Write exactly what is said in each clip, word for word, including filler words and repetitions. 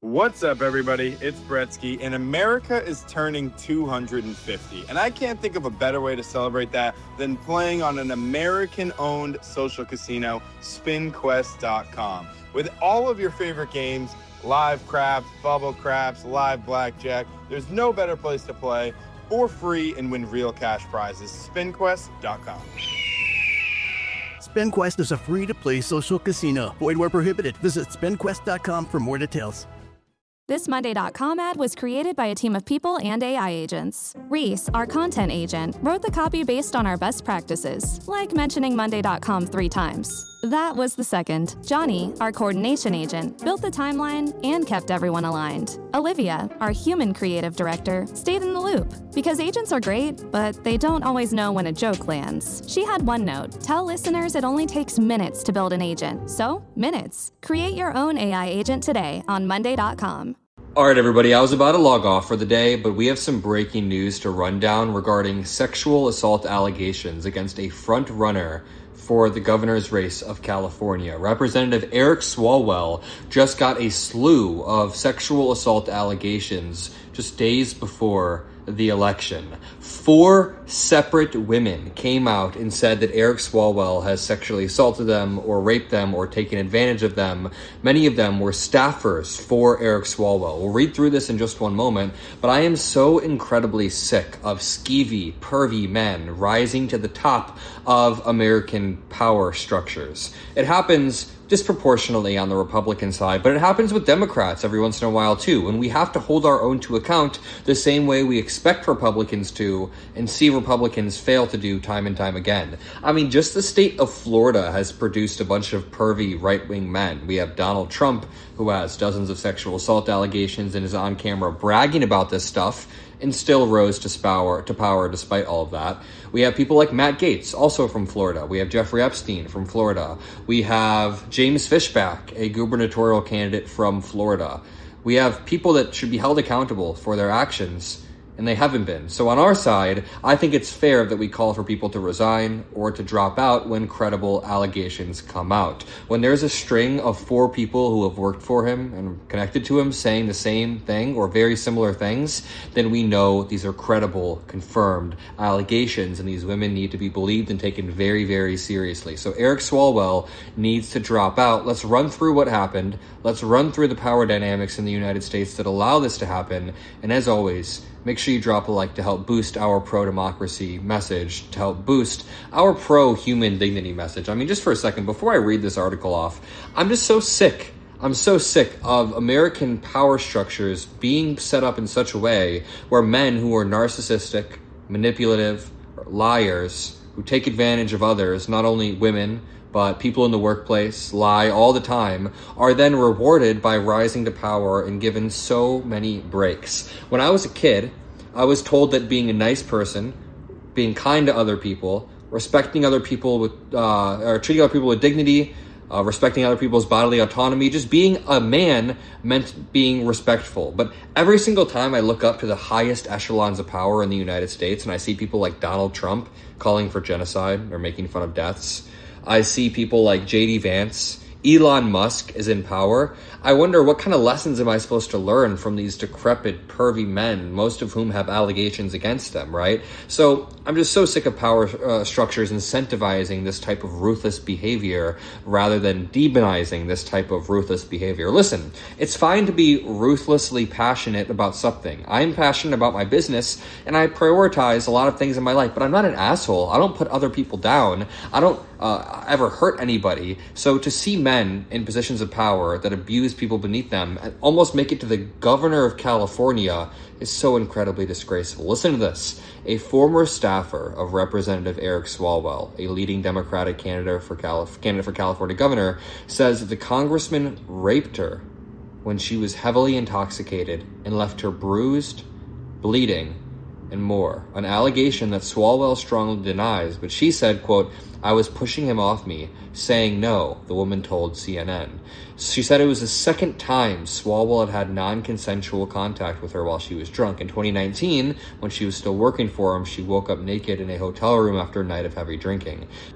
What's up, everybody? It's Bretsky, and America is turning two hundred fifty. And I can't think of a better way to celebrate that than playing on an American-owned social casino, spin quest dot com. With all of your favorite games, live craps, bubble craps, live blackjack, there's no better place to play for free and win real cash prizes. spin quest dot com. SpinQuest is a free-to-play social casino. Void where prohibited. Visit spin quest dot com for more details. This Monday dot com ad was created by a team of people and A I agents. Reese, our content agent, wrote the copy based on our best practices, like mentioning Monday dot com three times. That was the second. Johnny, our coordination agent, built the timeline and kept everyone aligned. Olivia, our human creative director, stayed in the loop. Because agents are great, but they don't always know when a joke lands. She had one note: tell listeners it only takes minutes to build an agent. So, minutes. Create your own A I agent today on Monday dot com. All right, everybody, I was about to log off for the day, but we have some breaking news to run down regarding sexual assault allegations against a front runner for the governor's race of California. Representative Eric Swalwell just got a slew of sexual assault allegations just days before the election. Four separate women came out and said that Eric Swalwell has sexually assaulted them or raped them or taken advantage of them. Many of them were staffers for Eric Swalwell. We'll read through this in just one moment, but I am so incredibly sick of skeevy, pervy men rising to the top of American power structures. It happens disproportionately on the Republican side, but it happens with Democrats every once in a while too, and we have to hold our own to account the same way we expect Republicans to and see Republicans fail to do time and time again. I mean, just the state of Florida has produced a bunch of pervy right-wing men. We have Donald Trump, who has dozens of sexual assault allegations and is on camera bragging about this stuff, and still rose to power, to power despite all of that. We have people like Matt Gaetz, also from Florida. We have Jeffrey Epstein from Florida. We have James Fishback, a gubernatorial candidate from Florida. We have people that should be held accountable for their actions, and they haven't been. So on our side, I think it's fair that we call for people to resign or to drop out when credible allegations come out. When there's a string of four people who have worked for him and connected to him saying the same thing or very similar things, then we know these are credible, confirmed allegations, and these women need to be believed and taken very, very seriously. So Eric Swalwell needs to drop out. Let's run through what happened. Let's run through the power dynamics in the United States that allow this to happen. And as always, make sure you drop a like to help boost our pro-democracy message, to help boost our pro-human dignity message. I mean, just for a second, before I read this article off, I'm just so sick. I'm so sick of American power structures being set up in such a way where men who are narcissistic, manipulative, liars, who take advantage of others, not only women, but people in the workplace, lie all the time, are then rewarded by rising to power and given so many breaks. When I was a kid, I was told that being a nice person, being kind to other people, respecting other people with, uh, or treating other people with dignity, uh, respecting other people's bodily autonomy, just being a man meant being respectful. But every single time I look up to the highest echelons of power in the United States and I see people like Donald Trump calling for genocide or making fun of deaths, I see people like J D Vance, Elon Musk is in power. I wonder, what kind of lessons am I supposed to learn from these decrepit, pervy men, most of whom have allegations against them, right? So I'm just so sick of power uh, structures incentivizing this type of ruthless behavior rather than demonizing this type of ruthless behavior. Listen, it's fine to be ruthlessly passionate about something. I'm passionate about my business and I prioritize a lot of things in my life, but I'm not an asshole. I don't put other people down. I don't uh, ever hurt anybody. So to see men in positions of power that abuse people beneath them and almost make it to the governor of California is so incredibly disgraceful. Listen to this. A former staffer of Representative Eric Swalwell, a leading Democratic candidate for, Calif- candidate for California governor, says that the congressman raped her when she was heavily intoxicated and left her bruised, bleeding, and more. An allegation that Swalwell strongly denies, but she said, quote, "I was pushing him off me, saying no," the woman told C N N. She said it was the second time Swalwell had had non-consensual contact with her while she was drunk. In twenty nineteen, when she was still working for him, she woke up naked in a hotel room after a night of heavy drinking.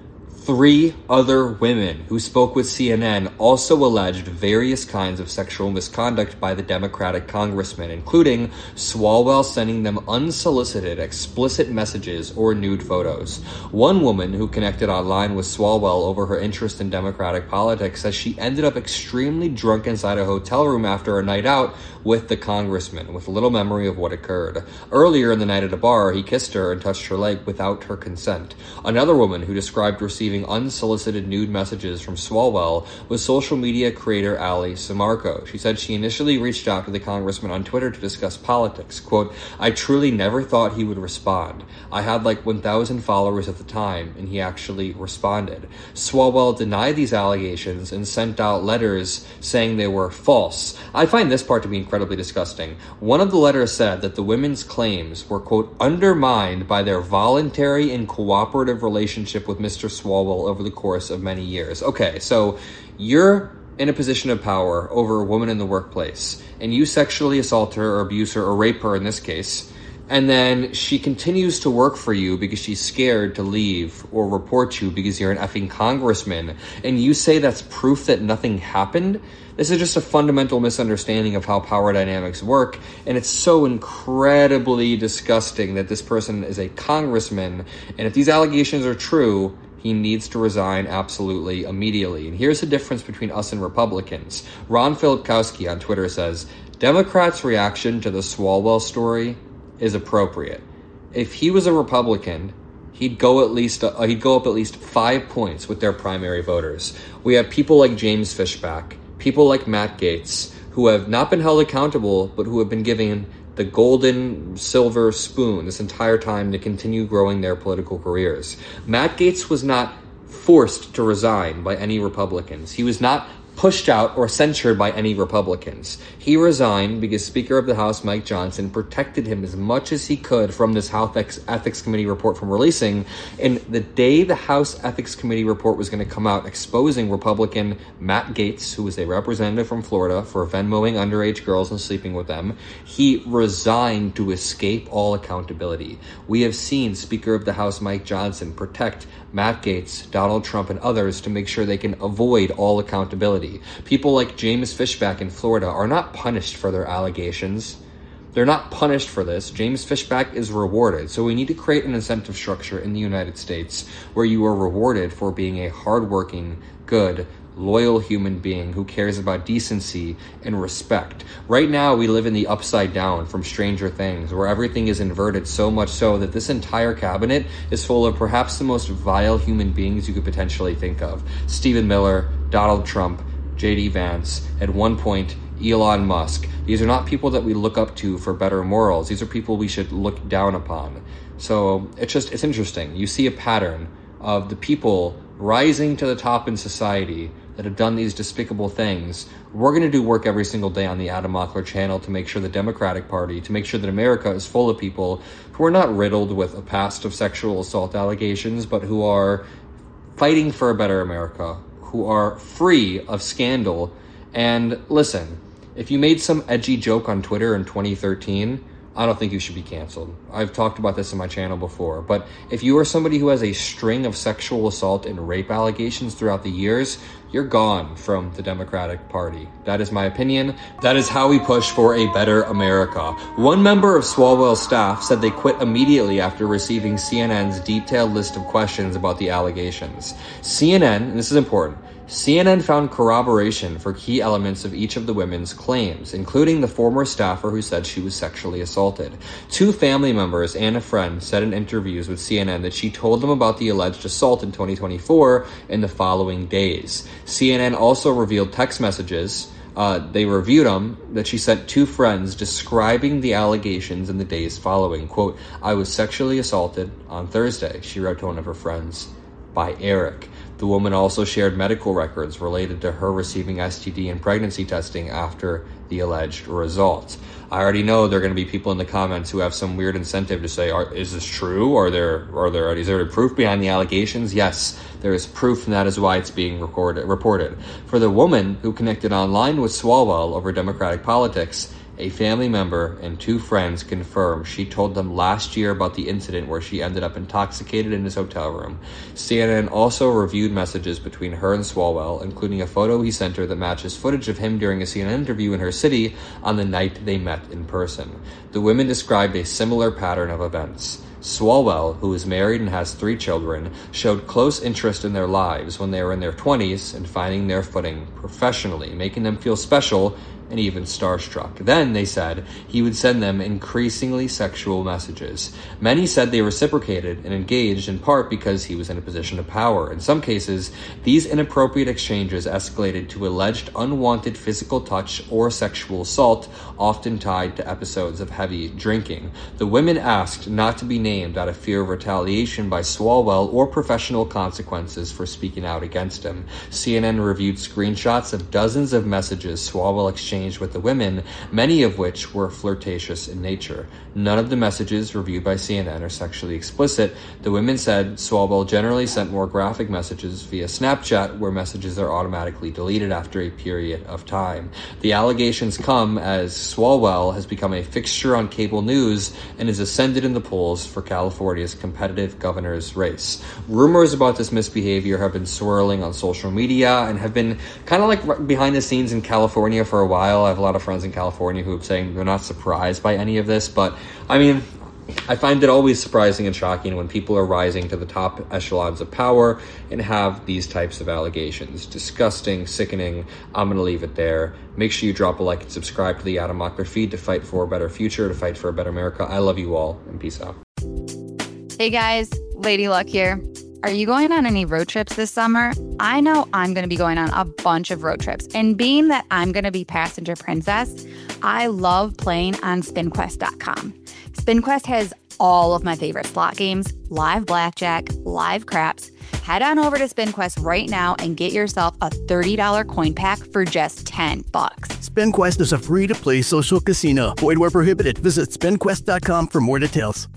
Three other women who spoke with C N N also alleged various kinds of sexual misconduct by the Democratic congressman, including Swalwell sending them unsolicited, explicit messages or nude photos. One woman who connected online with Swalwell over her interest in Democratic politics says she ended up extremely drunk inside a hotel room after a night out with the congressman, with little memory of what occurred. Earlier in the night at a bar, he kissed her and touched her leg without her consent. Another woman who described receiving unsolicited nude messages from Swalwell was social media creator Ali Samarco. She said she initially reached out to the congressman on Twitter to discuss politics. Quote, "I truly never thought he would respond. I had like one thousand followers at the time, and he actually responded." Swalwell denied these allegations and sent out letters saying they were false. I find this part to be incredibly disgusting. One of the letters said that the women's claims were, quote, undermined by their voluntary and cooperative relationship with Mister Swalwell over the course of many years. Okay, so you're in a position of power over a woman in the workplace, and you sexually assault her or abuse her or rape her in this case, and then she continues to work for you because she's scared to leave or report you because you're an effing congressman, and you say that's proof that nothing happened? This is just a fundamental misunderstanding of how power dynamics work, and it's so incredibly disgusting that this person is a congressman, and if these allegations are true, he needs to resign absolutely immediately. And here's the difference between us and Republicans. Ron Filipkowski on Twitter says, Democrats' reaction to the Swalwell story is appropriate. If he was a Republican, he'd go at least uh, he'd go up at least five points with their primary voters. We have people like James Fishback, people like Matt Gaetz, who have not been held accountable, but who have been given the golden silver spoon this entire time to continue growing their political careers. Matt Gaetz was not forced to resign by any Republicans. He was not pushed out or censured by any Republicans. He resigned because Speaker of the House Mike Johnson protected him as much as he could from this House Ethics Committee report from releasing. And the day the House Ethics Committee report was going to come out exposing Republican Matt Gaetz, who was a representative from Florida for Venmoing underage girls and sleeping with them, he resigned to escape all accountability. We have seen Speaker of the House Mike Johnson protect Matt Gaetz, Donald Trump, and others to make sure they can avoid all accountability. People like James Fishback in Florida are not punished for their allegations. They're not punished for this. James Fishback is rewarded. So we need to create an incentive structure in the United States where you are rewarded for being a hardworking, good, loyal human being who cares about decency and respect. Right now, we live in the upside down from Stranger Things, where everything is inverted so much so that this entire cabinet is full of perhaps the most vile human beings you could potentially think of. Stephen Miller, Donald Trump, J D Vance, at one point, Elon Musk. These are not people that we look up to for better morals. These are people we should look down upon. So it's just, it's interesting. You see a pattern of the people rising to the top in society that have done these despicable things. We're going to do work every single day on the Adam Mockler channel to make sure the Democratic Party, to make sure that America is full of people who are not riddled with a past of sexual assault allegations, but who are fighting for a better America, who are free of scandal. And listen, if you made some edgy joke on Twitter in twenty thirteen, I don't think you should be canceled. I've talked about this on my channel before, but if you are somebody who has a string of sexual assault and rape allegations throughout the years, you're gone from the Democratic Party. That is my opinion. That is how we push for a better America. One member of Swalwell's staff said they quit immediately after receiving C N N's detailed list of questions about the allegations. C N N, and this is important, C N N found corroboration for key elements of each of the women's claims, including the former staffer who said she was sexually assaulted. Two family members and a friend said in interviews with C N N that she told them about the alleged assault in twenty twenty-four in the following days. C N N also revealed text messages, uh, they reviewed them, that she sent two friends describing the allegations in the days following. Quote, "I was sexually assaulted on Thursday," she wrote to one of her friends, by Eric. The woman also shared medical records related to her receiving S T D and pregnancy testing after the alleged results. I already know there are going to be people in the comments who have some weird incentive to say, are, is this true? Are there, are there, is there proof behind the allegations? Yes, there is proof, and that is why it's being recorded, reported. For the woman who connected online with Swalwell over Democratic politics, A family member and two friends confirm she told them last year about the incident where she ended up intoxicated in his hotel room. C N N also reviewed messages between her and Swalwell, including a photo he sent her that matches footage of him during a C N N interview in her city on the night they met in person. The women described a similar pattern of events. Swalwell, who is married and has three children, showed close interest in their lives when they were in their twenties and finding their footing professionally, making them feel special and even starstruck. Then, they said, he would send them increasingly sexual messages. Many said they reciprocated and engaged in part because he was in a position of power. In some cases, these inappropriate exchanges escalated to alleged unwanted physical touch or sexual assault, often tied to episodes of heavy drinking. The women asked not to be named out of fear of retaliation by Swalwell or professional consequences for speaking out against him. C N N reviewed screenshots of dozens of messages Swalwell exchanged with the women, many of which were flirtatious in nature. None of the messages reviewed by C N N are sexually explicit. The women said Swalwell generally sent more graphic messages via Snapchat, where messages are automatically deleted after a period of time. The allegations come as Swalwell has become a fixture on cable news and is ascended in the polls for California's competitive governor's race. Rumors about this misbehavior have been swirling on social media and have been kind of like behind the scenes in California for a while. I have a lot of friends in California who are saying they're not surprised by any of this, but I mean, I find it always surprising and shocking when people are rising to the top echelons of power and have these types of allegations. Disgusting, sickening. I'm going to leave it there. Make sure you drop a like and subscribe to the Adam Mockler feed to fight for a better future, to fight for a better America. I love you all, and peace out. Hey guys, Lady Luck here. Are you going on any road trips this summer? I know I'm going to be going on a bunch of road trips. And being that I'm going to be passenger princess, I love playing on spin quest dot com. SpinQuest has all of my favorite slot games, live blackjack, live craps. Head on over to SpinQuest right now and get yourself a thirty dollars coin pack for just ten bucks. SpinQuest is a free-to-play social casino. Void where prohibited. Visit spin quest dot com for more details.